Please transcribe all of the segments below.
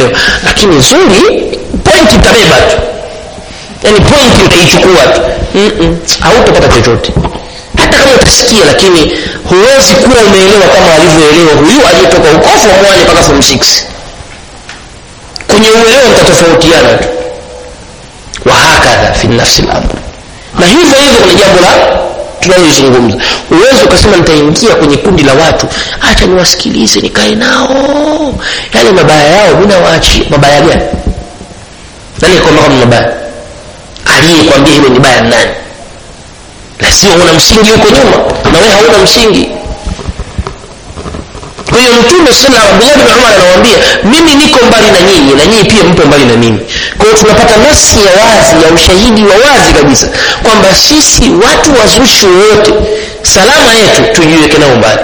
umeelewa, lakini nzuri point itabeba tu, yani point utaichukua tu, hautapata chochote hata kama utasikia, lakini huwezi kuwa umeelewa kama alivyoelewa huyu aliyetoka huko form 1 mpaka form 6. Kwenye uelewa mtatofautiana tu, wa hakadha fi nafsi al-amr. Na hivyo hivyo kuna jambo la tunalozungumza, uwezo ukasema nitaingia kwenye kundi la watu, acha niwasikilize nikae nao, yale mabaya yao mimi nawaachi. Mabaya gani? Nani kwamba kama mabaya? Aliyekwambia hilo ni baya nani? Lazima una msingi huko nyuma, na wewe hauna msingi. Kwa hiyo Mtume sallallahu alaihi wasallam Umar anawaambia, mimi niko mbali na nyinyi na nyinyi pia mpo mbali na mimi. Kwa hiyo tunapata nasi ya wazi, ya ushahidi wa wazi kabisa kwamba sisi watu wazushi wote salama yetu tujiweke nao mbali.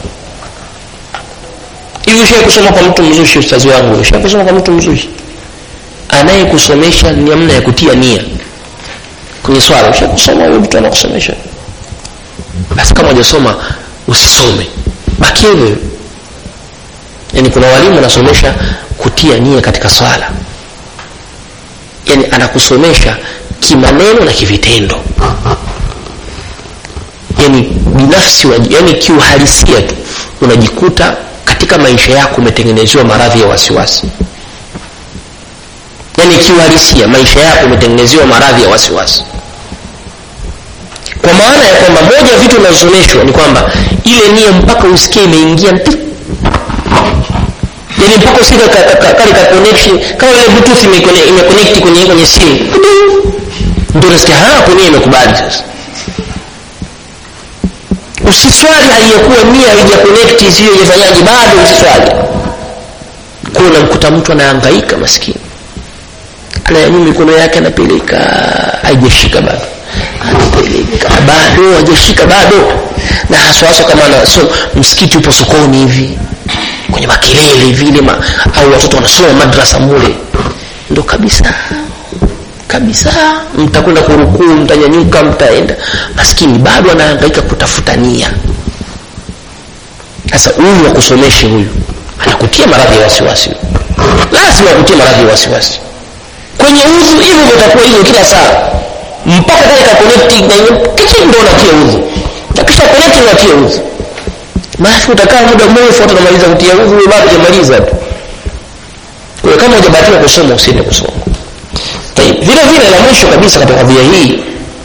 Hivi ushawahi kusoma kwa mtu mzushi ustazi wangu? Ushawahi kusoma kwa mtu mzushi? Anayekusomesha ni namna ya kutia nia kwenye swala. Ushawahi kusoma huyo mtu anakusomesha? Basi kama hujasoma usisome, baki hivyo. Yani kuna walimu wanasomesha kutia nia katika swala, yani anakusomesha kimaneno na kivitendo, yani binafsi, yani kiuhalisia tu unajikuta katika maisha yako umetengenezewa maradhi ya wasiwasi. Yani kiuhalisia maisha yako umetengenezewa maradhi ya wasiwasi, kwa maana ya kwamba moja ya vitu vinazosomeshwa ni kwamba ile nia mpaka usikie imeingia, yani mpaka usikie kali ka connection kama ile bluetooth imeconnect kwenye simu, ndio unasikia hapo nia imekubali. Sasa usiswali aliyokuwa nia haija connect, sio yafanyaje, bado usiswali. Kuna mkuta mtu anahangaika maskini, anayanyuma mikono yake anapeleka, haijashika bado, anapeleka bado, hajashika bado. Na haswa kama so msikiti upo sokoni hivi kwenye makelele vile au watoto wanasoma madrasa mule, ndo kabisa mtakwenda kurukuu, mtanyanyuka, mtaenda, maskini bado anahangaika kutafuta nia. Sasa huyu akusomeshe, huyu anakutia maradhi ya wasiwasi, lazima akutie maradhi ya wasiwasi kwenye udhu. Hivyo utakuwa hivyo kila saa mpaka katika connecting na kitu ndio unatia udhu, kisha connecting unatia udhu. Basi utakaa muda mrefu utamaliza kutia udhu, wewe bado hujamaliza tu. Kwa hiyo kama hujabahatika kusoma usiende kusoma. Vile vile la mwisho kabisa katika kadhia hii,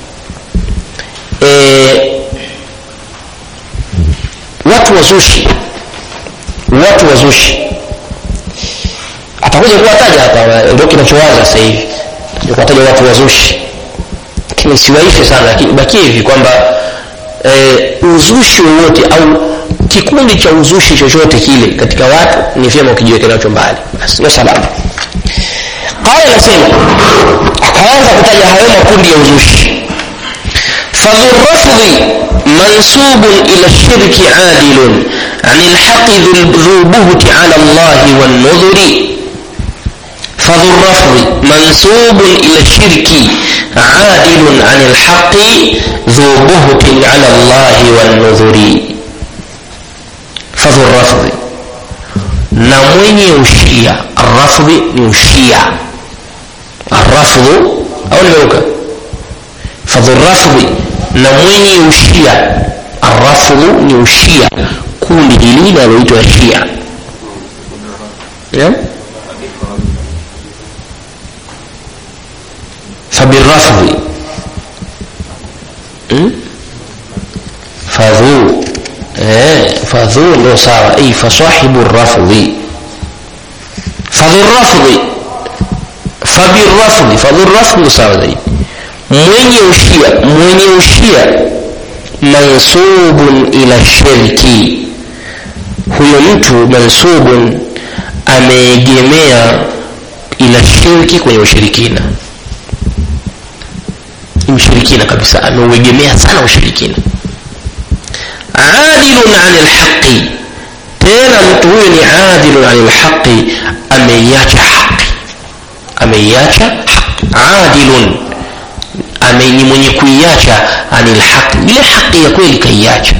watu wazushi atakuja kuwataja hapa, ndio kinachoanza sasa hivi, ndio kuwataja watu wazushi. Lakini siwaishe sana, lakini baki hivi kwamba uzushi wote au kikundi cha uzushi chochote kile katika watu ni vyema ukijiweka nacho mbali. Basi ndio sababu qala nasema, akaanza kutaja hayo makundi ya uzushi. fadhur rafdhi mansubun ila shirki adilun anil haqqi dhu buhti ala Allah wan nudhuri. fadhur rafdhi mansubun ila shirki adilun anil haqqi dhu buhti ala Allah wan nudhuri. fadhur rafdhi, na mwenye ushia. Arrafdhi ni ushia, arrafdhu au nimeuka. fadhur rafdhi, na mwenye ushia. Arrafdhu ni ushia, kundi hili linaloitwa shia. fabirrafdhi fadhu fadhu ndo sawa, fasahibu rafdhi. fadhur rafdhi fabirrafdhi, fadhur rafdhi sawa zaidi. mwenye ushia mansubun ila shirki, huyo mtu mansubun ameegemea ila shirki, kwenye ushirikina. Mshirikina kabisa, ameuegemea sana ushirikina. adilun anil haqqi, tena mtu huyo ni adilun anil haqqi, ameiacha haki. Adilun ni mwenye kuiacha anil haqi, ile haki ya kweli kaiacha.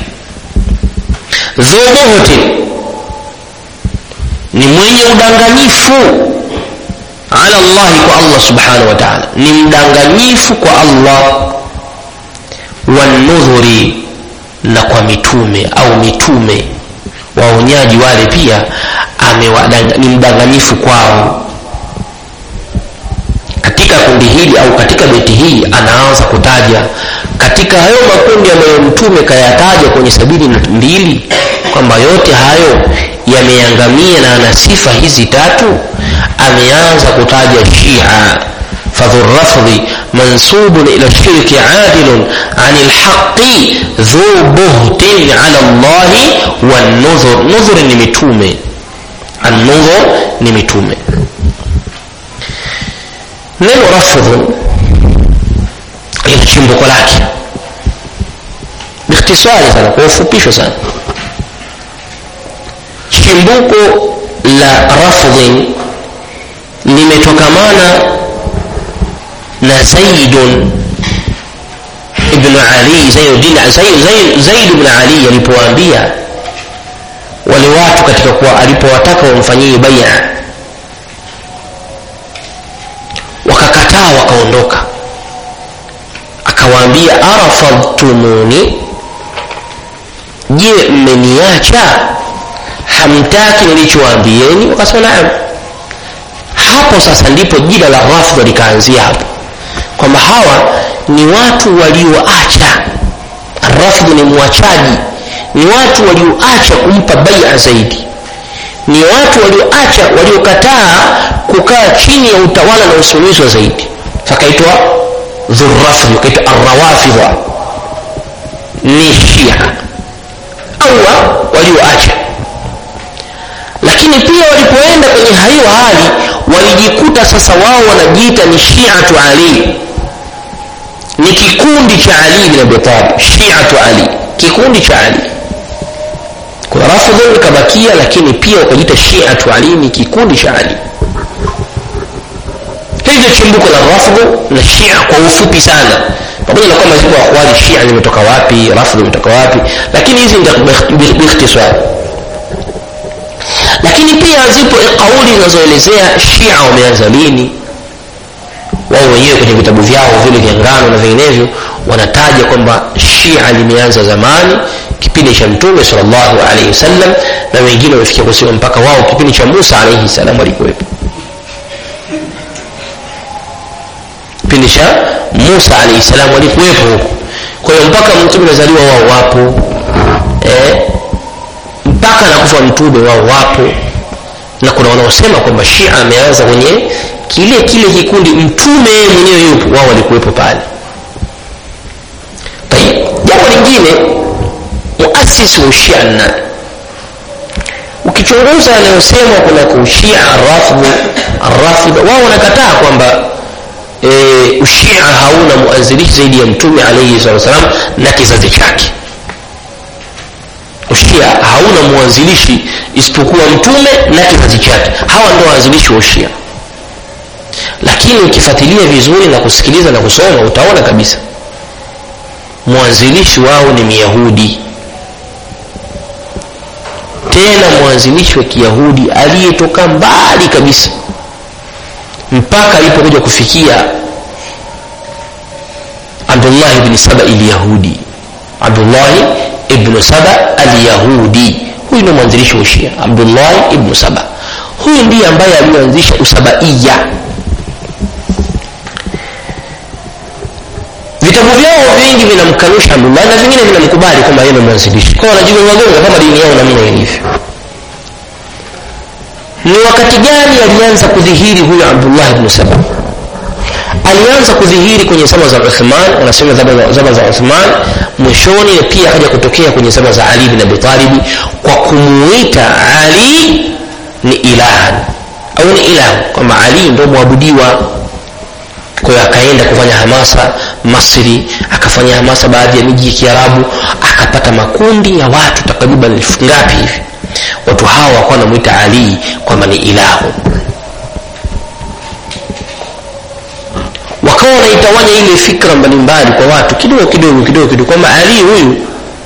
Dhubuhti ni mwenye udanganyifu, ala Allah, kwa Allah subhanahu wa ta'ala, ni mdanganyifu kwa Allah, wanudhuri, na kwa mitume au mitume waonyaji wale pia ni mdanganyifu kwao. Katika kundi hili au katika beti hii anaanza kutaja katika hayo makundi ambayo mtume kayataja kwenye 72 kwamba yote hayo yameangamia na ana sifa hizi tatu. Ameanza kutaja Shia, fadhur rafdhi mansubun ila shirki adilun anil haqqi dhu buhtin ala Allahi wan nuzur. Nuzur ni mitume, an-nuzur ni mitume. Neno rafdhu ni chimbuko lake, bikhtisari sana, kwa ufupisho sana. Chimbuko la rafdhi limetokamana na Zaid ibn Ali, Zaid ibn Ali alipoambia wale watu katika kuwa alipowataka wamfanyie bai'a, wakakataa wakaondoka, akawaambia arafadtumuni, je mmeniacha, hamtaki nilichowaambieni? Wakasema naam. Hapo sasa ndipo jina la rafdh likaanzia hapo, kwamba hawa ni watu walioacha. Rafdh ni muachaji, ni watu walioacha kumpa bai'a zaidi, ni watu walioacha, waliokataa kukaa chini ya utawala na usimamizi wa zaidi, fakaitwa dhurrafdh, kaitwa arrawafidh, ni Shia au walioacha. Lakini pia walipoenda kwenye hiyo hali walijikuta sasa wao wanajiita ni Shi'atu Ali, ni kikundi cha Ali bin Abi Talib. Shi'atu Ali, kikundi cha Ali. Kwa rafdh ikabakia, lakini pia wakajiita Shi'atu Ali, ni kikundi cha Ali. Hizo chimbuko la rafdh na Shia kwa ufupi sana, pamoja na kwamba ziko akwali Shia zimetoka wapi, rafdh imetoka wapi, lakini hizi ndio bikhtisar. Lakini pia zipo kauli zinazoelezea Shia wameanza lini. Wao wenyewe kwenye vitabu vyao vile vya ngano na vinginevyo wanataja kwamba Shia limeanza zamani, kipindi cha Mtume sallallahu alaihi wasallam, na wengine wamefikia kusema mpaka wao kipindi cha Musa alaihi salam walikuwepo. Kipindi cha Musa alaihi salam walikuwepo huko. Kwa hiyo mpaka Mtume anazaliwa wao wapo, mpaka anakufa Mtume wao wapo. Na kuna wanaosema kwamba Shia ameanza kwenye kile kikundi Mtume mwenyewe yupo, wao walikuwepo pale. Jambo lingine, muasisi wa Shia nani? Ukichunguza anayosema kuna kushia Rafidha, wao wanakataa kwamba ushia hauna muanzilishi zaidi ya Mtume alayhi wasallam na kizazi chake. Ushia hauna muanzilishi isipokuwa Mtume na kizazi chake. Hawa ndio waanzilishi wa Ushia. Lakini ukifuatilia vizuri na kusikiliza na kusoma utaona kabisa mwanzilishi wao ni Myahudi, tena mwanzilishi wa Kiyahudi aliyetoka mbali kabisa, mpaka alipokuja kufikia Abdullah ibn Saba al-Yahudi. Abdullah ibn Saba al-Yahudi, huyu ni mwanzilishi wa Shia. Abdullah ibn Saba, huyu ndiye ambaye alianzisha Usabaiya. Vitabu vyao vingi vinamkanusha Abdullah na vingine vinamkubali kama yeye ni mwanzilishi. Kwa wanajigonga kama dini yao namna ilivyo. Ni wakati gani alianza kudhihiri huyu Abdullah ibn Saba? Alianza kudhihiri kwenye zama za Uthman, wanasema zama za Uthman mwishoni, na pia haja kutokea kwenye zama za Ali ibn Abi Talib, kwa kumuita Ali ni ilahan au ni ilah, kama Ali ndio muabudiwa. Kwa hiyo akaenda kufanya hamasa Masri, akafanya hamasa baadhi ya miji ya Kiarabu, akapata makundi ya watu takriban 1000 ngapi hivi. Watu hawa wakawa wanamuita Ali kwamba ni ilahu. Wakawa wanaitawanya ile fikra mbalimbali kwa watu kidogo kwamba Ali huyu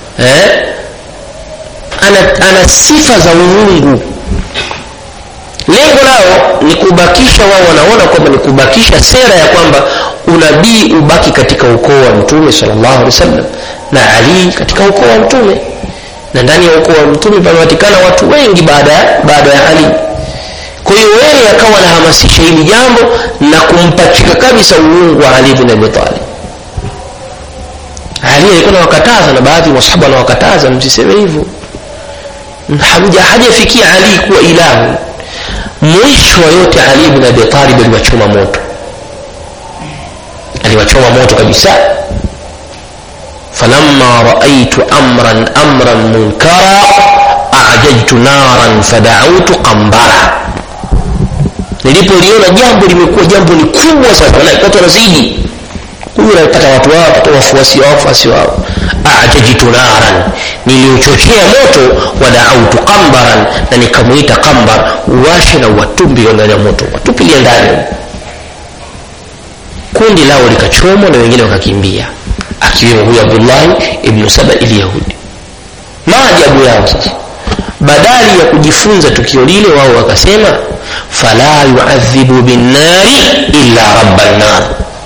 ana sifa za uungu, lengo lao ni kubakisha, wao wanaona kwamba ni kubakisha sera ya kwamba unabii ubaki katika ukoo wa Mtume sallallahu alaihi wasallam na Ali katika ukoo wa Mtume, na ndani ya ukoo wa Mtume pamepatikana watu wengi baada ya Ali. Kwa hiyo yeye akawa anahamasisha hili jambo na kumpachika kabisa uungu wa Ali ibn Abi Talib. Ali alikuwa anawakataza, na baadhi ya masahaba wanawakataza, msiseme hivyo, hajafikia Ali kuwa ilahu. Mwisho wa yote Ali ibn Abi Talib aliwachoma moto kabisa. falamma ra'aytu amran munkara a'jajtu naran fada'awtu qambara. Nilipoliona jambo limekuwa jambo ni kubwa sasa, na watu wanazidi, huyu anapata watu wao, apata wafuasi wao. a'jajtu naran, niliuchochea moto, wada'awtu qambaran, na nikamuita qambar, uwashe na watumbi ndani ya moto, watupilie ndani. Kundi lao likachomwa na wengine wakakimbia, akiwemo huyu Abdullah ibn Saba al-Yahudi. Maajabu yao sasa, badali ya kujifunza tukio lile, wao wakasema fala yu'adhibu bin-nari illa rabban nar.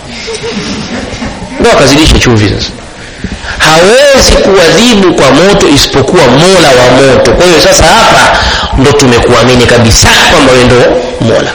Ndio wakazidisha chumvi sasa, hawezi kuadhibu kwa moto isipokuwa Mola wa moto. Kwa hiyo sasa hapa ndo tumekuamini kabisa kwamba wewe ndio Mola.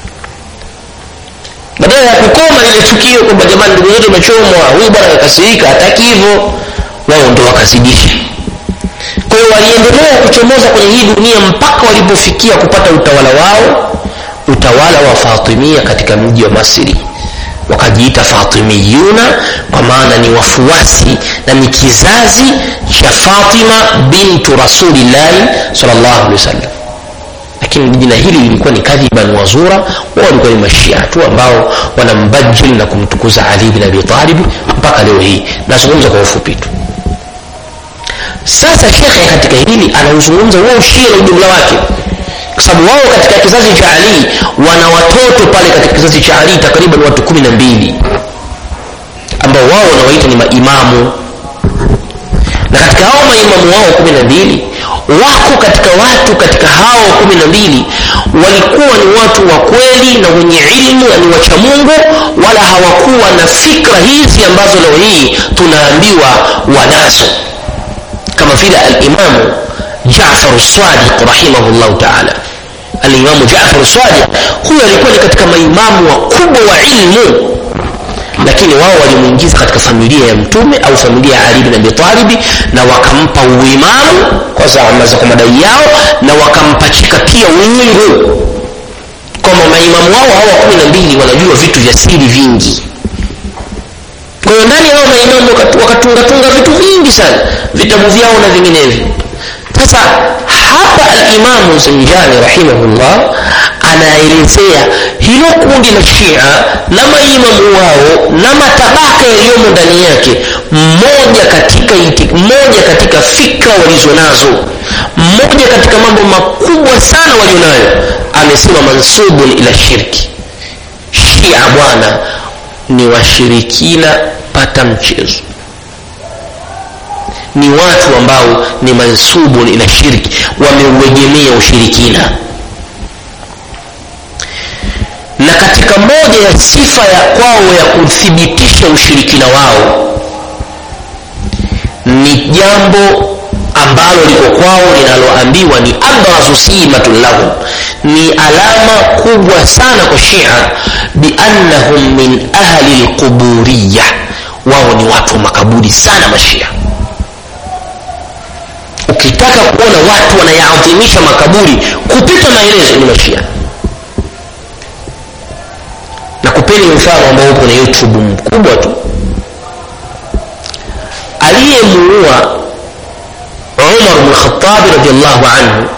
Badala ya kukoma ile tukio kwamba jamani ndugu yetu amechomwa, huyu bwana akasirika, hataki hivyo, wao ndio wakazidisha. Kwa hiyo waliendelea kuchomoza kwenye hii dunia mpaka walipofikia kupata utawala wao, utawala wa Fatimia katika mji wa Masri. Wakajiita Fatimiyuna, kwa maana ni wafuasi na ni kizazi cha Fatima bintu Rasulillah sallallahu alaihi wasallam. Lakini jina hili lilikuwa ni kadhiban wazura. Wao walikuwa ni mashia tu ambao wanambajil na kumtukuza Ali ibn Abi Talib mpaka leo hii. Nazungumza kwa ufupi tu. Sasa shekhe katika hili anauzungumza wao shia na ujumla wake, kwa sababu wao katika kizazi cha Ali wana watoto pale katika kizazi cha Ali takriban watu 12 ambao wao wanawaita ni maimamu. Na katika hao maimamu wao 12 wako katika watu katika hao 12 walikuwa ni watu wa kweli na wenye ilmu na ni wacha Mungu, wala hawakuwa na fikra hizi ambazo leo hii tunaambiwa wanazo, kama vile al-Imam Jaafar as-Sadiq rahimahullah ta'ala. Al-Imam Jaafar as-Sadiq huyo alikuwa ni katika maimamu wakubwa wa ilmu, lakini wao walimuingiza katika familia ya Mtume au familia ya Ali ibn Abi Talib, na wakampa uimamu kwa zama za madai yao, na wakampachika pia uungu. Kama maimamu wao hawa 12 wanajua vitu vya siri vingi. Kwa hiyo ndani yao maimamu wakatunga vitu vingi sana, vitabu vyao na vinginevyo. Sasa hapa al-Imam Zanjani rahimahullah anaelezea hilo kundi la Shia na maimamu wao na matabaka yaliyomo ndani yake, mmoja katika fikra walizonazo, mmoja katika mambo makubwa sana walionayo, amesema mansubun ila shirki. Shia bwana ni washirikina pata mchezo, ni watu ambao ni mansubun ila shirki, wameuegemea ushirikina. Na katika moja ya sifa ya kwao ya kuthibitisha ushirikina wao ni jambo ambalo liko kwao linaloambiwa ni abrazu simatun lahum, ni alama kubwa sana kwa Shia, bi annahum min ahli alquburiyya. Wao ni watu wa makaburi sana mashia. Ukitaka kuona watu wanayaadhimisha makaburi kupita maelezo ni mashia. Na kupeni mfano ambao uko na YouTube mkubwa tu. Aliyemuua Umar ibn Khattab radiyallahu anhu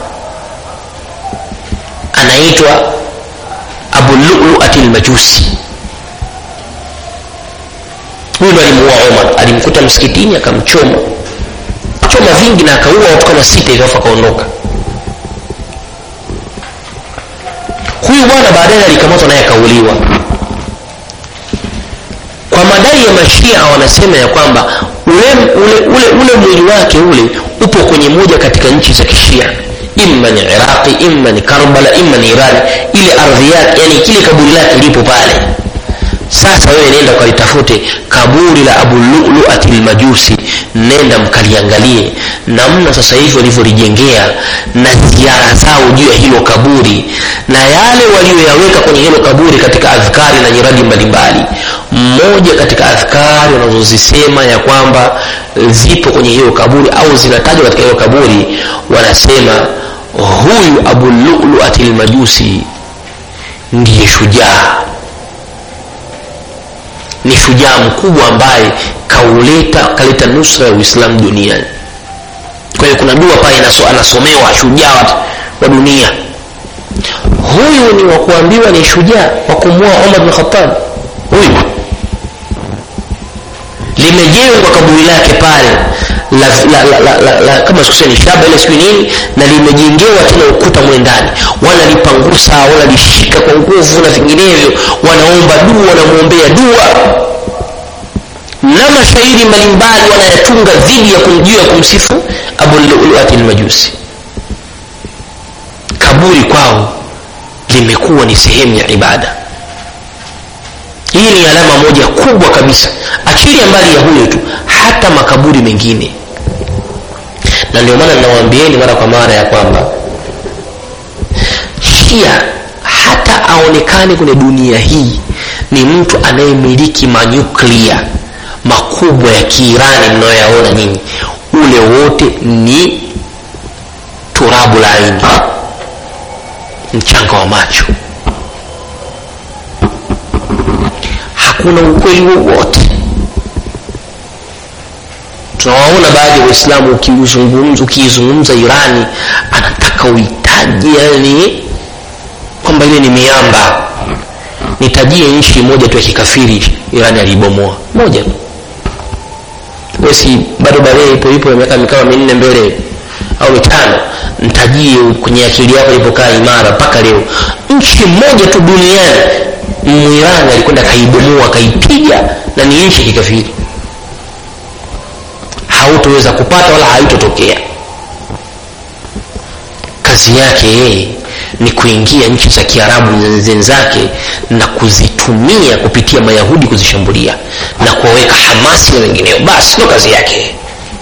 anaitwa Abu Lu'lu'at al-Majusi. Huyo alimuua Umar, alimkuta msikitini akamchoma vingi na akaua watu kama 6 hivi akaondoka. Huyu bwana baadaye alikamatwa naye akauliwa. Kwa madai ya mashia wanasema ya kwamba ule mwili wake ule upo kwenye moja katika nchi za Kishia imma ni Iraqi, imma ni Karbala, imma ni Iran, ile ardhi yake, yani kile kaburi lake lipo pale. Sasa wewe nenda ukalitafute kaburi la Abu Lu'lu'at al-Majusi, nenda mkaliangalie namna sasa hivi walivyolijengea na ziara zao juu ya hilo kaburi na yale walioyaweka kwenye hilo kaburi katika adhkari na nyiradi mbalimbali. Mmoja katika adhkari wanazozisema ya kwamba zipo kwenye hilo kaburi au zinatajwa katika hilo kaburi, wanasema huyu Abu Lu'lu'at al-Majusi ndiye shujaa, ni shujaa mkubwa ambaye kaleta nusra ya Uislamu duniani. Kwa hiyo kuna dua pale anasomewa shujaa wa dunia. Huyu ni wa kuambiwa ni shujaa wa kumua Umar bin Khattab. Huyu limejengwa kaburi lake pale la kama sikoseni shaba ile siku nini, na limejengewa tena ukuta mwe ndani, wanalipangusa, wanalishika kwa nguvu na vinginevyo, wanaomba dua, wanamuombea dua na mashairi mbalimbali wanayatunga dhidi ya kumjua kumsifu Abu Lu'lu'at al-Majusi. Kaburi kwao limekuwa ni sehemu ya ibada. Hii ni alama moja kubwa kabisa, akili mbali ya huyo tu, hata makaburi mengine. Na ndio maana ninawaambieni mara kwa mara ya kwamba Shia hata aonekane kwenye dunia hii ni mtu anayemiliki manyuklia makubwa ya Kiirani mnayoyaona nyinyi, ule wote ni turabu la aini, mchanga wa macho. Hakuna ukweli wowote. Tunawaona baadhi ya Waislamu ukizungumza Irani anataka uhitaji, yani kwamba ile ni miamba. Nitajie nchi moja tu ya kikafiri Irani alibomoa moja tu. Basi bado baadaye ipo miaka kama 4 mbele au 5, nitajie kwenye akili yako ilipokaa imara mpaka leo nchi moja tu duniani Muirani alikwenda kaibomoa, kaipiga, na ni nchi kikafiri. Hautoweza kupata wala haitotokea. Kazi yake yeye ni kuingia nchi za Kiarabu zenzake na kuzitumia kupitia Mayahudi kuzishambulia na kuweka Hamasi na wengineo. Basi ndio kazi yake,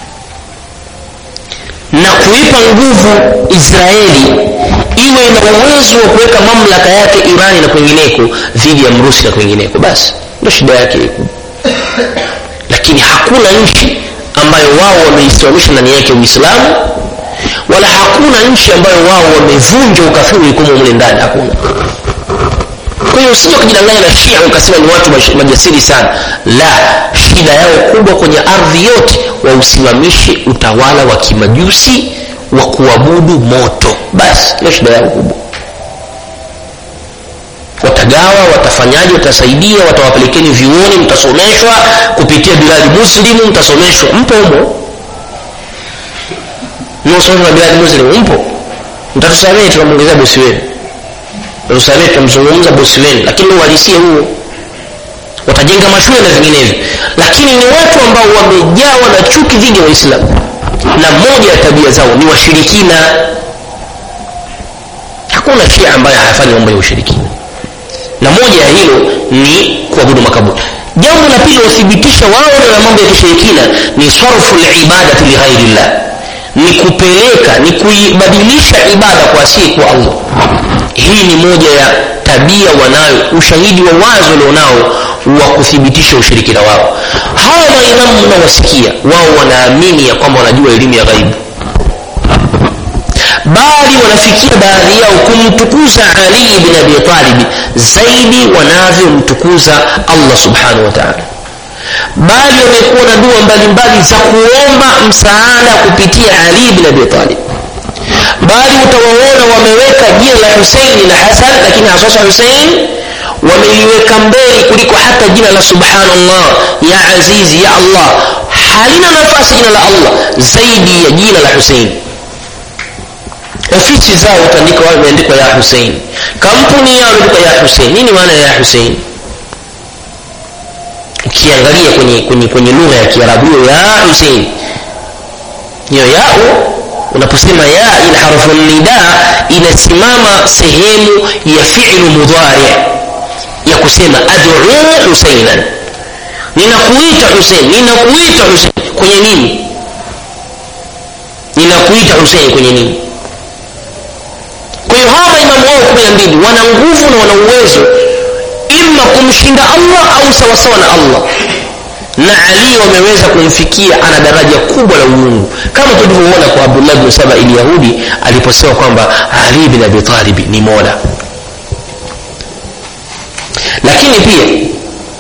na kuipa nguvu Israeli iwe na uwezo wa kuweka mamlaka yake Irani na kwingineko dhidi ya Mrusi na kwingineko. Basi ndio shida yake. Lakini hakuna nchi ambayo wao wameisimamisha ndani yake Uislamu, wala hakuna nchi ambayo wao wamevunja ukafiri kama mle ndani, hakuna. Kwa hiyo usije kujidanganya na Shia ukasema ni watu majasiri sana. La, shida yao kubwa kwenye ardhi yote wausimamishe utawala wa kimajusi wa kuabudu moto. Basi ndio shida yao kubwa. Watagawa, watafanyaje, watasaidia, watawapelekeni vioni, mtasomeshwa kupitia biladi muslimu, mtasomeshwa, mpo humo. Mnosomeshwa biladi muslimu, mpo. Mtatusamehe tunamuongezea bosi wenu, mtatusamehe tunamzungumza bosi wenu, lakini uhalisia huo. Watajenga mashule na vinginevyo, lakini ni watu ambao wamejawa na chuki dhidi ya Waislamu, na moja ya tabia zao ni washirikina. Hakuna Shia ambaye hayafanyi mambo ya ushirikina, na moja ya hilo ni kuabudu makaburi. Jambo la pili wathibitisha wao na mambo ya kishirikina ni sarfu al-ibadati li ghairillah, ni kupeleka, ni kuibadilisha ibada kwa asiye kwa Allah. Hii ni moja ya tabia wanayo, ushahidi wa wazi walionao wa kuthibitisha ushirikina wao. Hawa maimamu mnawasikia wao wanaamini ya kwamba wanajua elimu ya ghaibu, bali wanafikia baadhi yao kumtukuza Ali ibn Abi Talib zaidi wanavyomtukuza Allah subhanahu wa ta'ala. Bali wamekuwa na dua mbalimbali za kuomba msaada kupitia Ali ibn Abi Talib. Bali utawaona wameweka jina la Hussein na Hassan, lakini hasa Hussein wameliweka mbele kuliko hata jina la subhanallah, ya aziz, ya Allah. Halina nafasi jina la Allah zaidi ya jina la Hussein. Ofisi zao utaandika wao imeandikwa ya Hussein, kampuni yao imeandikwa ya Hussein. Nini maana ya Hussein? Ukiangalia kwenye lugha ya Kiarabu ya Hussein, hiyo yao unaposema ya ina harfu nida inasimama sehemu ya fi'lu mudhari ya kusema ad'u Husaynan, ninakuita Hussein, ninakuita Hussein kwenye nini? Ninakuita Hussein kwenye nini? Kwa hiyo hawa imamu wao 12 wana nguvu na wana uwezo ima kumshinda Allah au sawa sawa na Allah, na Ali wameweza kumfikia, ana daraja kubwa la uungu, kama tulivyoona kwa Abdullah ibn Saba al-Yahudi aliposema kwamba Ali ibn Abi Talib ni Mola. Lakini pia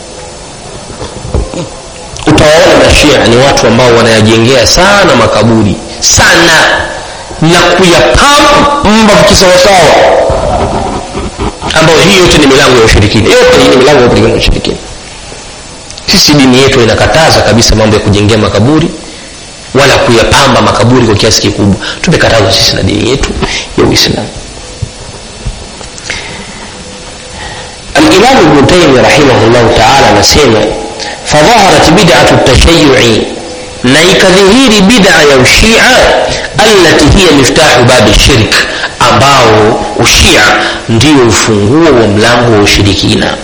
utawaona Mashia ni watu ambao wanayajengea sana makaburi sana na kuyapamba kisawasawa, ambao hii yote ni milango ya ushirikina. Yote hii ni milango ya ushirikina. Sisi dini yetu inakataza kabisa mambo ya kujengea makaburi wala kuyapamba makaburi kwa kiasi kikubwa. Tumekataza sisi na dini yetu ya Uislamu. Al-Imam Ibn Taymiyyah rahimahullah ta'ala anasema fadhaharat bid'atu at-tashayyu'i, na ikadhihiri bid'a ya ushia allati hiya miftahu babi shirk, ambao ushia ndio ufunguo wa mlango wa ushirikina.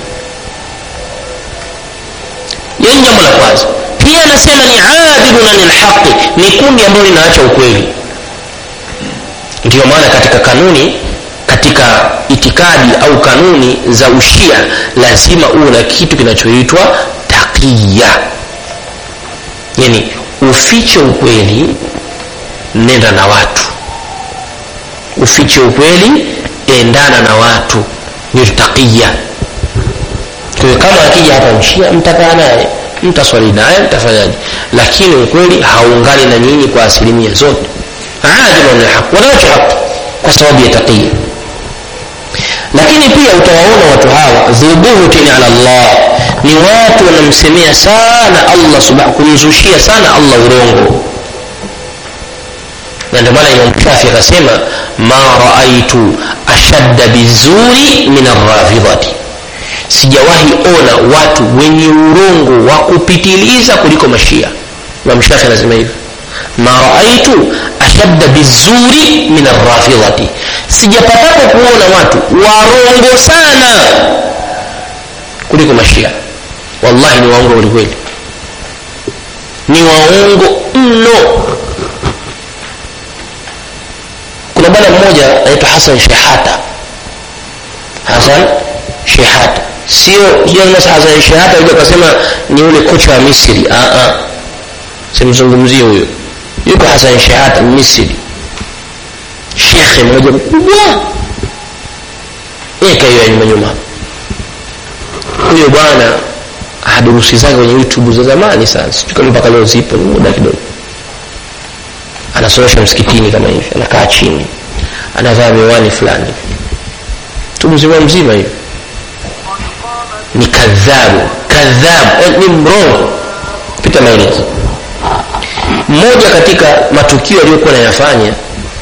Jambo la kwanza. Pia anasema ni adilun anil haqq, ni kundi ambalo linaacha ukweli. Ndio maana katika kanuni, katika itikadi au kanuni za ushia lazima uwe na kitu kinachoitwa taqiyya, yani ufiche ukweli, nenda na watu. Ufiche ukweli, endana na watu, ni taqiyya. Kwa hiyo kama akija hapa mshia mtakaa naye, mtaswali naye, mtafanyaje, lakini ukweli haungani na nyinyi kwa asilimia zote. Adilun na haki, wanaacha haki kwa sababu ya taqiyya. Lakini pia utawaona watu hawa dhubuhutin ala Allah, ni watu wanamsemea sana Allah subhanahu, kumzushia sana Allah urongo. Na ndio maana Imam Shafi akasema ma raaitu ashadda bizuri min ar-rafidhati, sijawahi ona watu wenye urongo wa kupitiliza kuliko Mashia. Imam Shafi anasema hivyo, ma raaitu ashadda bizuri min ar-rafidhati, sijapata kuona watu warongo sana kuliko Mashia. Wallahi ni waongo kweli, ni waongo mno. Kuna bwana mmoja anaitwa Hassan Shehata. Hassan Shehata sio jina Hassan Shehata yule akasema ni yule kocha wa Misri. Simzungumzie huyo. Yuko Hassan Shehata Misri, shekhe mmoja mkubwa, yeye kayo nyuma. Huyo bwana hadurusi zake kwenye YouTube za zamani sana, sijui mpaka leo zipo, ni muda kidogo. Anasomesha msikitini kama hivi, anakaa chini, anavaa miwani fulani, tumzima mzima hivi. Ni kadhabu, ni mrongo pita maelezo. Mmoja katika matukio aliyokuwa anayafanya,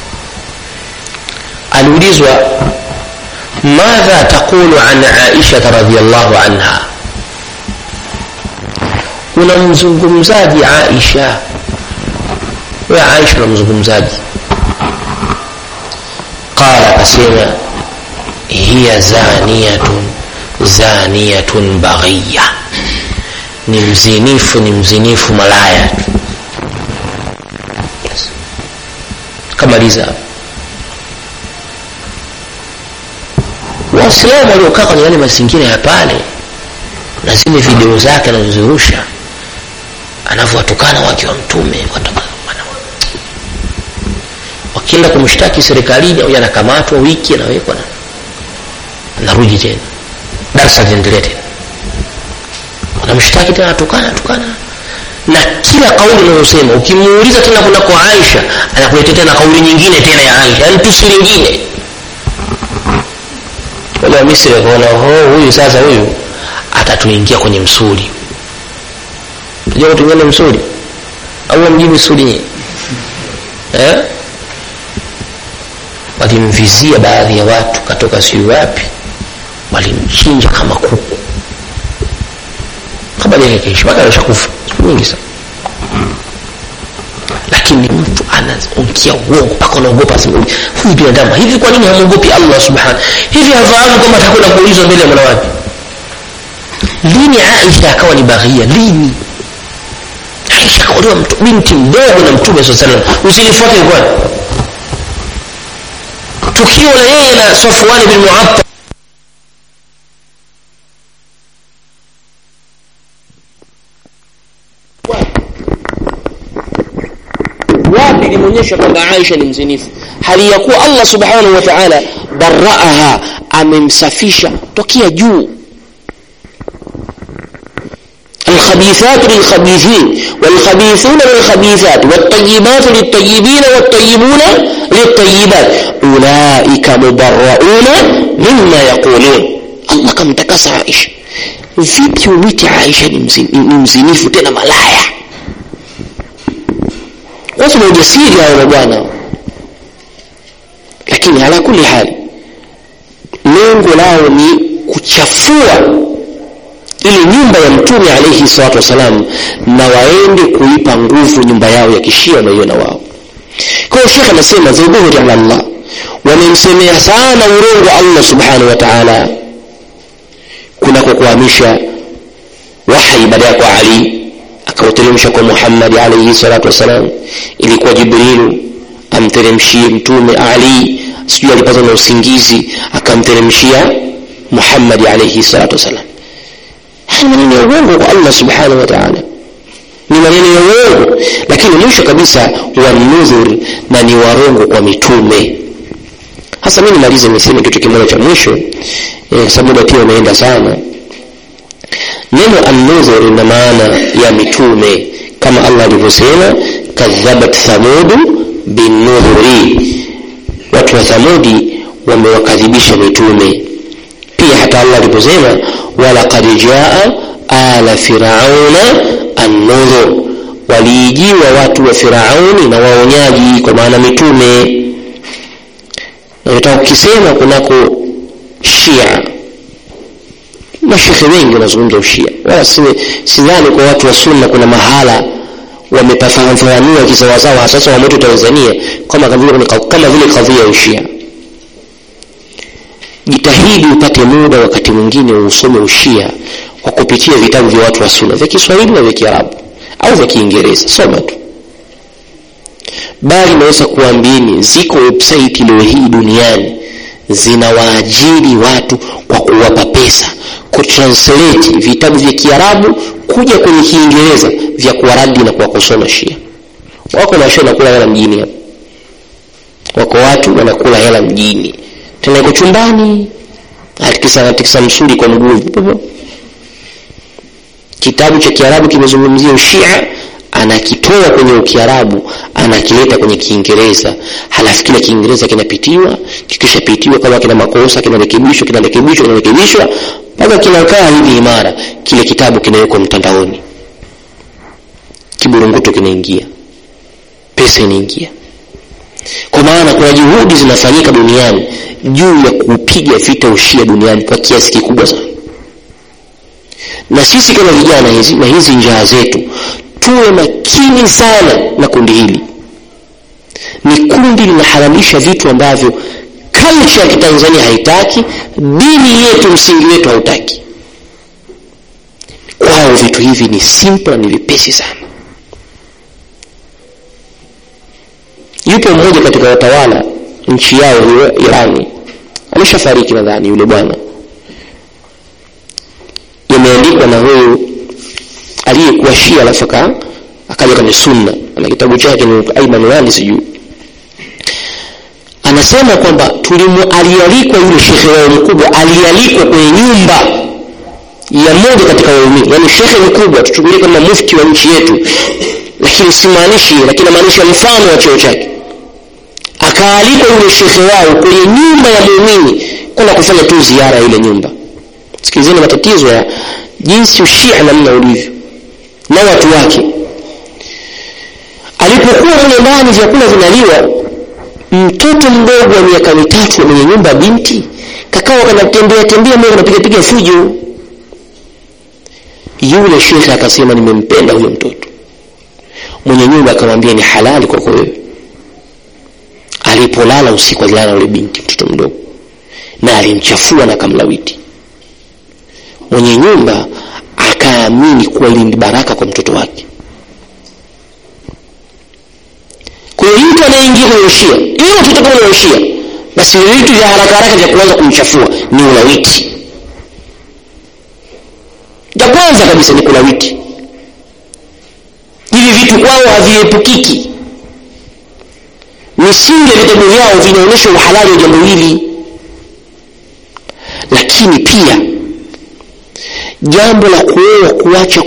aliulizwa madha taqulu an Aisha radhiyallahu anha, unamzungumzaji Aisha, wewe Aisha unamzungumzaji? Qala, kasema hiya zaniyatun baghiya, ni mzinifu malaya. Kamaliza. Waislamu waliokaa kwenye yale mazingira ya pale na zile video zake anazozirusha, anavyowatukana wake wa Mtume, wakienda kumshtaki serikalini au yanakamatwa wiki, anawekwa na anarudi tena, darasa liendelee tena, anamshtaki tena, atukana. Na kila kauli anayosema ukimuuliza tena kuna kwa Aisha, anakuletea tena kauli nyingine tena ya Aisha, yani tusi lingine. Wale wa Misri wakaona huyu sasa, huyu atatuingia kwenye msuli. Unajua tuingine msuli au mjini msuli? Walimvizia baadhi ya watu katoka siyo wapi, walimchinja kama kuku. Kabla yake kesho mpaka alishakufa nyingi sana. Lakini mtu ana anaongea uongo mpaka unaogopa simu. Huyu binadamu hivi kwa nini hamuogopi Allah subhanahu? Hivi hafahamu kwamba atakwenda kuulizwa mbele ya Mola wake? Lini Aisha akawa ni baghia? Lini Aisha akaolewa binti mdogo na Mtume sallallahu alaihi wasallam? Usilifuate kwani tukio la yeye na Safwan bin Mu'attal wapi limeonyesha kwamba Aisha ni mzinifu, hali ya kuwa Allah subhanahu wa ta'ala barraaha, amemsafisha tokea juu. الخبيثات للخبيثين والخبيثون للخبيثات والطيبات للطيبين والطيبون للطيبات أولئك مبرؤون مما يقولون. الله كم تكسى عائشة. vipi uwite Aisha ni mzinifu tena malaya? watu na ujasiri hao bwana. Lakini ala kuli hali lengo lao ni kuchafua ile nyumba ya Mtume alayhi salatu wasalam, na waende kuipa nguvu nyumba yao ya kishia na hiyo na wao. Kwa hiyo Sheikh anasema zabuhu ala Allah, wamemsemea sana urongo Allah subhanahu wa ta'ala kuna kuhamisha wahi baada ya kwa Ali akauteremsha kwa Muhammad alayhi salatu wasalam. Ilikuwa Jibril amteremshie Mtume Ali, sijui alipata na usingizi akamteremshia Muhammad alayhi salatu wasalam. Maneno ya uongo kwa Allah subhanahu wa ta'ala, ni maneno ya uongo. Lakini mwisho kabisa wanudhur, na ni warongo kwa mitume. Hasa mimi nimalize niseme kitu kimoja cha mwisho, sababu ndio tumeenda sana. Neno an-nudhur ina maana ya mitume, kama Allah alivyosema kadhabat thamud bin-nudhuri, watu wa Thamudi wamewakadhibisha mitume. Pia hata Allah aliposema wala qad jaa ala fir'auna an-nudhur, walijiwa watu wa Firauni na waonyaji, kwa maana mitume. Na ukisema kunako Shia, mashekhe wengi wanazungumza ushia, wala sidhani kwa watu wa sunna kuna mahala wamepafahamua kisawasawa, hasa wa moto Tanzania kama vile kadhia ya ushia. Jitahidi upate muda wakati mwingine usome ushia kwa kupitia vitabu vya watu wa sunna vya Kiswahili na vya Kiarabu au vya Kiingereza, soma tu. Bali naweza kuambieni ziko website leo hii duniani zinawaajiri watu kwa kuwapa pesa kutranslate vitabu vya Kiarabu kuja kwenye Kiingereza vya kuwaradi na kuwakosoa Shia. Wako na Shia wanakula hela mjini hapa. Wako watu wanakula hela mjini. Tena yuko chumbani atikisa msuli kwa mguu. Kitabu cha Kiarabu kimezungumzia Ushia, anakitoa kwenye Kiarabu anakileta kwenye Kiingereza, halafu kile Kiingereza kinapitiwa, kikishapitiwa kama kina makosa kinarekebishwa mpaka kinakaa hivi imara, kile kitabu kinawekwa mtandaoni, kiburunguto kinaingia, pesa inaingia. Kwa maana kuna juhudi zinafanyika duniani juu ya kupiga vita Ushia duniani kwa kiasi kikubwa sana. Na sisi kama vijana hizi njaa zetu tuwe makini sana na kundi hili. Ni kundi linahalalisha vitu ambavyo culture ya Tanzania haitaki, dini yetu, msingi wetu hautaki. Kwao vitu hivi ni simple, ni vipesi sana. Yupo mmoja katika watawala nchi yao hiyo Irani, ameshafariki nadhani yule bwana. Imeandikwa na huyu aliyekuwa Shia alafu akaja kwenye sunna, ana kitabu chake ni Ayman Wali sijui. Anasema kwamba alialikwa yule shekhe wao mkubwa, alialikwa kwenye nyumba ya mmoja katika waumini, yani shekhe mkubwa, tuchukulie kama mufti wa nchi yetu, lakini simaanishi, lakini maanisha mfano wa cheo chake. Akaalikwa yule shekhe wao kwenye nyumba ya muumini kwenda kufanya tu ziara ile nyumba. Sikilizeni matatizo ya jinsi Ushia namna ulivyo na watu wake. Alipokuwa mle ndani vyakula vinaliwa, mtoto mdogo wa miaka 3 mwenye nyumba binti kakao kanatembea mbele anapiga fujo. Yule shekhe akasema nimempenda huyo mtoto. Mwenye nyumba akamwambia ni halali kwako wewe, alipolala usiku alilala yule binti, mtoto mdogo, na alimchafua na kamlawiti. Mwenye nyumba akaamini kuwa ile ni baraka kwa mtoto wake. Kwa hiyo mtu anaingia kwenye ushia, yule mtoto kwenye ushia, basi vitu vya haraka vya kuanza kumchafua ni ulawiti. Ya kwanza kabisa ni kulawiti. Hivi vitu kwao haviepukiki. Misingi ya vitabu vyao vinaonyesha uhalali wa jambo hili. Lakini pia jambo la kuoa kuacha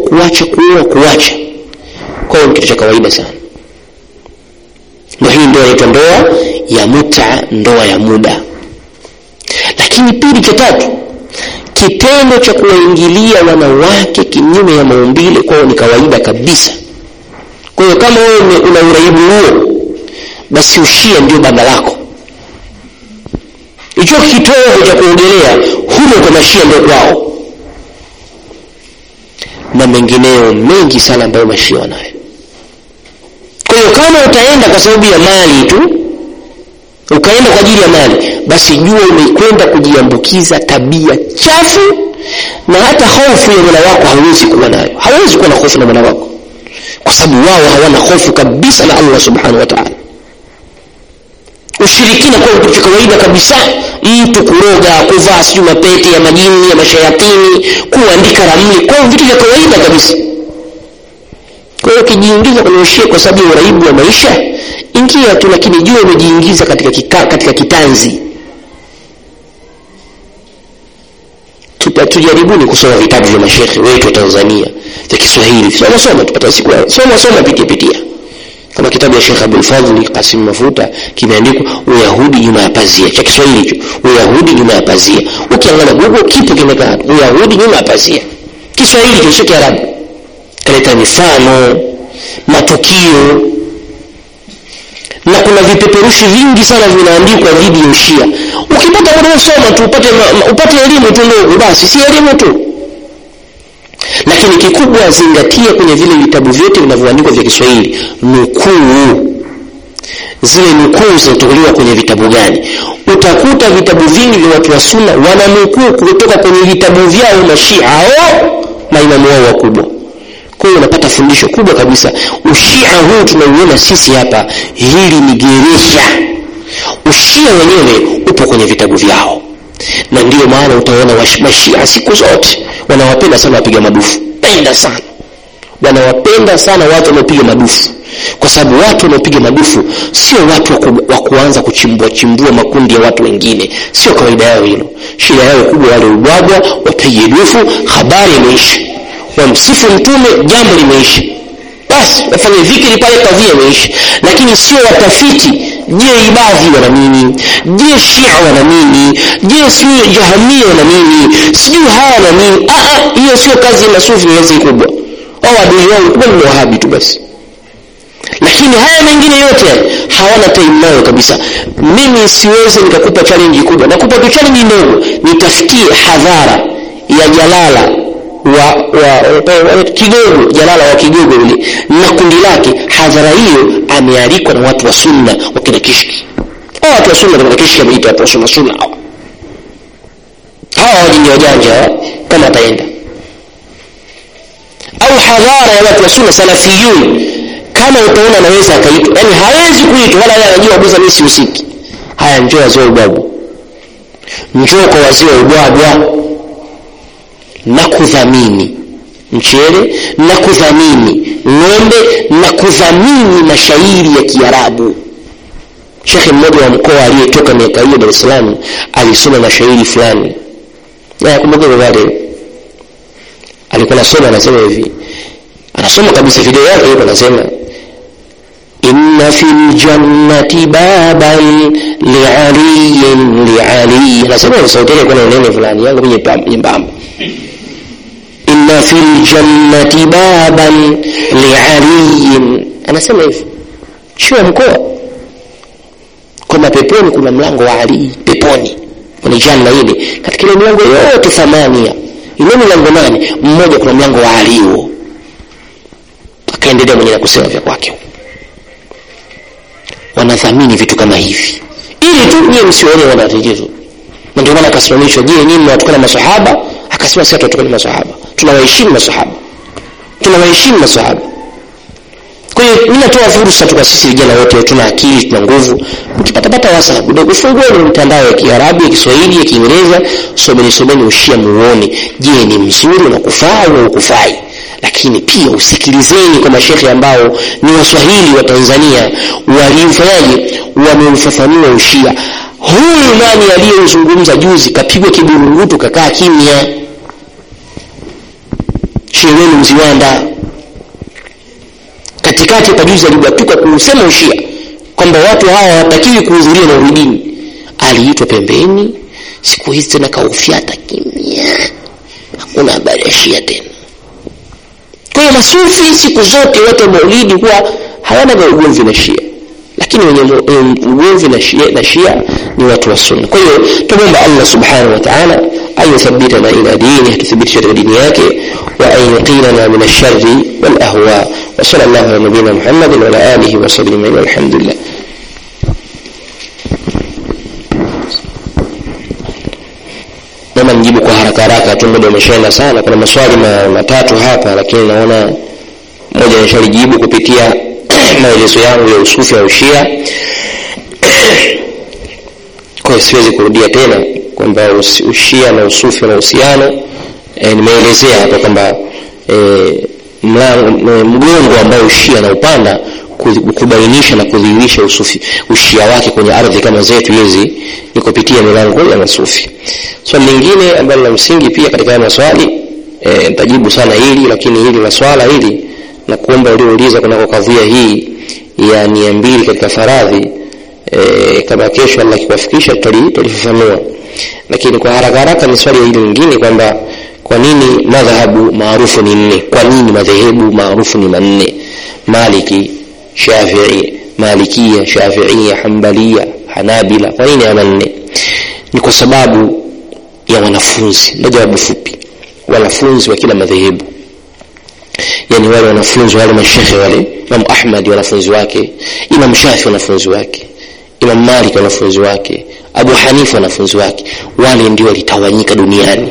kwa kitu cha kawaida sana. Ndio hii ndio inaitwa ndoa ya muta, ndoa ya muda. Lakini pili, cha tatu, kitendo cha kuwaingilia wanawake kinyume ya maumbile kwao ni kawaida kabisa. Kwa hiyo kama wewe una uraibu huo, basi ushia ndio baba lako. Hicho kitovu cha kuogelea humo kwa mashia ndio kwao, na mengineo mengi sana ambayo mashia wanayo. Kwa hiyo kama utaenda kwa sababu ya mali tu, ukaenda kwa ajili ya mali, basi jua umekwenda kujiambukiza tabia chafu, na hata hofu ya Mola wako hauwezi kuwa nayo. Hauwezi kuwa na hofu na Mola wako, kwa sababu wao hawana hofu kabisa na Allah subhanahu wa ta'ala. Ushirikina kwa kitu cha kawaida kabisa. Mtu kuroga, kuvaa sijui mapete ya majini ya mashayatini, kuandika ramli, kwa vitu vya kawaida kabisa. Kwa hiyo ukijiingiza kwenye ushia kwa sababu ya uraibu wa maisha, ingia tu, lakini jua umejiingiza katika kitanzi. Tujaribuni kusoma vitabu vya mashaikh wetu wa Tanzania vya Kiswahili. Soma tupata siku. Soma pitia. Kama kitabu ya Sheikh Abdul Fadhil Qasim Mafuta kimeandikwa Uyahudi nyuma ya pazia, cha Kiswahili hicho, Uyahudi nyuma ya pazia. Ukiangalia Google kipo kimekaa Uyahudi nyuma ya pazia. Kiswahili hicho, sio Kiarabu. Kaleta mifano, matukio, na kuna vipeperushi vingi sana vinaandikwa dhidi ya ushia. Ukipata muda soma tu, upate elimu tu ndogo, basi si elimu tu. Lakini kikubwa zingatia kwenye vile vitabu vyote vinavyoandikwa vya Kiswahili, nukuu. Zile nukuu zinatolewa kwenye vitabu gani? Utakuta vitabu vingi vya watu wa sunna wana nukuu kutoka kwenye vitabu vyao mashia au maimamu wao wakubwa. Kwa hiyo unapata fundisho kubwa kabisa. Ushia huu tunauona sisi hapa, hili ni geresha. Ushia wenyewe upo kwenye vitabu vyao, na ndio maana utaona mashia siku zote wanawapenda sana wapiga madufu. Wanawapenda sana watu wanaopiga madufu, kwa sababu watu wanaopiga madufu sio watu wa kuanza kuchimbua makundi ya watu wengine. Sio kawaida yao hilo. Shida yao kubwa wale ubwabwa, wapige dufu, habari imeisha. Wamsifu mtume, jambo limeisha. Basi wafanye dhikri pale, kadhia imeisha. Lakini sio watafiti, je ibadhi wana nini? Je Shia wana nini? Je sio Jahamia wana nini? Sijui hawa wana nini? Hiyo sio kazi ya masufi hizi kubwa. Wao adui wao kubwa ni Wahabi tu basi. Lakini haya mengine yote hawana time nayo kabisa. Mimi siwezi nikakupa challenge kubwa. Nakupa tu challenge ndogo. Nitafikie hadhara ya Jalala wa Kigogo, Jalala wa Kigogo yule na kundi lake. Hadhara hiyo amealikwa na watu wa sunna wa kina Kishki. Watu wa sunna wa Kishki wameita hapo sunna. Hawa wajini wajanja kama ataenda. Au hadhara ya watu wa sunna salafiyun, kama utaona anaweza akaitwa. Yaani hawezi kuitwa wala yeye anajua kabisa mimi sihusiki. Haya, njoo wazee ubwabu. Njoo kwa wazee ubwabu. Na kudhamini mchele, na kudhamini ng'ombe, na kudhamini mashairi ya Kiarabu. Sheikh mmoja wa mkoa aliyetoka miaka hiyo Dar es Salaam alisoma mashairi fulani. Nakumbuka wale alikuwa anasoma, anasema hivi, anasoma kabisa video yake hiyo, anasema inna fil jannati baban li'ali. Anasema sauti yake kuna neno fulani yangu kwenye nyembamba. Inna fil jannati baban li'ali. Anasema hivi, sio mkoa, kuna peponi kuna mlango wa Ali peponi. Kuna janna ile, katika ile milango yote 8, ile milango 8, mmoja kuna mlango wa Ali huo. Akaendelea mwenyewe kusema vya kwake. wanathamini vitu kama hivi, ili tu nyie msione wana tatizo. Na ndio maana akasimamishwa, je, nyinyi mnatukana maswahaba? Akasema sisi tutukana maswahaba, tunawaheshimu maswahaba, tunawaheshimu maswahaba. Kwa hiyo ninatoa fursa tu kwa sisi vijana wote, tuna akili, tuna nguvu, mkipata WhatsApp ndio fungueni mtandao ya Kiarabu, ya Kiswahili, ya Kiingereza, someni ushia muone, je ni mzuri na kufaa au kufai. Lakini pia usikilizeni kwa mashehe ambao ni Waswahili wa Tanzania, walimfanyaje, wameufafanua ushia. Huyu nani aliyezungumza juzi kapigwa kiburungutu kakaa kimya? Shehe Mziwanda katikati kwa juzi alibatuka kusema ushia kwamba watu hawa hawatakiwi kuhudhuria maulidini. Aliitwa pembeni, siku hizi tena kaufyata kimya, hakuna habari ya shia tena. Kwa hiyo masufi siku zote watu wa maulidi huwa hawana ugomvi na shia, lakini wenye ugomvi na shia ni watu wa sunna. Kwa hiyo tuombe Allah subhanahu wa ta'ala ayuthabbitana ila dini, tuthibitishe dini yake, wa ayqina min ash-sharri wal ahwa. Wa sallallahu ala nabiyyina Muhammadin wa ala alihi wa sahbihi walhamdulillah. Naomba nijibu kwa haraka tu, muda umeshaenda sana. Kuna maswali matatu hapa, lakini naona moja nishalijibu kupitia maelezo yangu ya usufi au Shia. Kwa hiyo siwezi kurudia tena kwamba ushia na usufi na uhusiano. Nimeelezea hapa kwamba mgongo ambao ushia na upanda kubainisha na kudhihirisha ushia wake kwenye ardhi kama zetu hizi ni kupitia milango ya masufi. Swali lingine ambalo la msingi pia katika maswali, nitajibu sana hili, lakini hili la swala hili na kuomba uliouliza kuna kadhia hii ya 200 katika faradhi, kama kesho Allah akiwafikisha tutalifafanua. Lakini kwa haraka ni swali hili lingine kwamba kwa nini madhahabu maarufu ni 4? Kwa nini madhehebu maarufu ni 4? Maliki, Shafi'i, Malikia, Shafi'ia, Hanbalia, Hanabila. Kwa nini 4? Ni kwa sababu ya wanafunzi. Ndio jawabu fupi. Wanafunzi wa kila madhehebu, yani wale wanafunzi wale mashehe wale, Imam Ahmad wanafunzi wake, Imam Shafi wanafunzi wake, Imam Malik wanafunzi wake, Abu Hanifa wanafunzi wake, wale ndio walitawanyika duniani.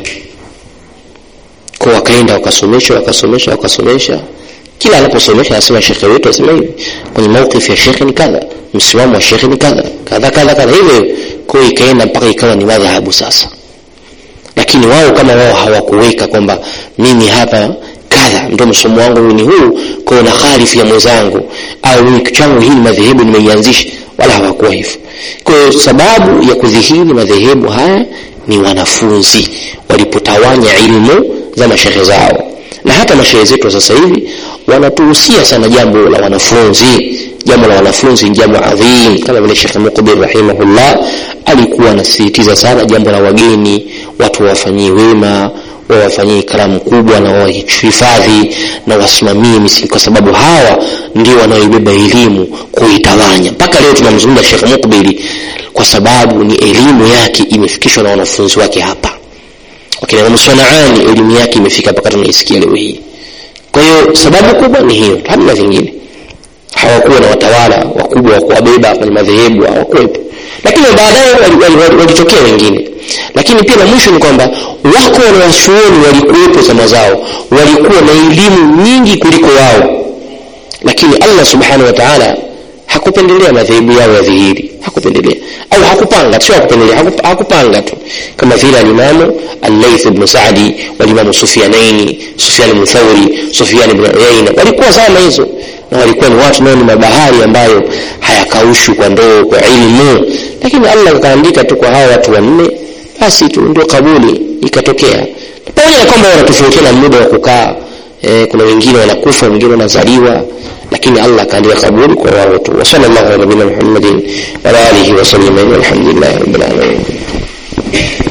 Kwa wakaenda wakasomesha. Kila anaposomesha anasema shekhe wetu anasema hivi, kwenye maukifu ya shekhe ni kadha, msimamo wa shekhe ni kadha hivyo. Kwa hiyo ikaenda mpaka ikawa ni madhahabu sasa. Lakini wao kama wao hawakuweka kwamba mimi hapa kadha ndio msomo wangu ni huu, kwa na khalifu ya mwenzangu au mimi changu hii madhehebu nimeianzisha, wala hawakuwa hivyo. Kwa hiyo sababu ya kudhihiri madhehebu haya ni wanafunzi walipotawanya ilmu za mashehe zao. Na hata mashehe zetu sasa hivi wanatuhusia sana jambo la wanafunzi. Jambo la wanafunzi ni jambo adhim, kama vile Sheikh Muqbil rahimahullah alikuwa anasisitiza sana jambo la wageni, watu wafanyie wema, wafanyie karamu kubwa na wahifadhi na wasimamie misingi, kwa sababu hawa ndio wanaoibeba elimu kuitawanya. Mpaka leo tunamzungumza Sheikh Muqbil kwa sababu ni elimu yake imefikishwa na wanafunzi wake hapa. Wakina Mswanaani elimu yake imefika mpaka tunaisikia leo hii. Kwa hiyo sababu kubwa ni hiyo, hamna vingine. Hawakuwa na watawala wakubwa wa kuwabeba kwenye madhehebu, hawakuwepo. Lakini baadaye walitokea wengine. Lakini pia la mwisho ni kwamba wako wanawachuoni walikuwepo zama zao, walikuwa na elimu nyingi kuliko wao. Lakini Allah subhanahu wa ta'ala hakupendelea madhehebu yao ya dhihiri, hakupendelea au hakupanga, sio hakupendelea, hakupanga tu. Kama vile al-Imam al-Layth ibn Sa'di wal Imam Sufyan ibn Thawri, Sufyan ibn Uyayna walikuwa zama hizo, na walikuwa ni watu nao ni mabahari ambayo hayakaushwi kwa ndoo kwa ilmu. Lakini Allah akaandika tu kwa hawa watu 4, basi tu ndio kabuli ikatokea. Pamoja na kwamba wanatofautiana muda wa kukaa, kuna wengine wanakufa, wengine wanazaliwa, lakini Allah kaandika kabuli kwa wao tu. Wa sallallahu ala nabiyina Muhammadin wa alihi wa sallam, walhamdulillahi rabbil alamin.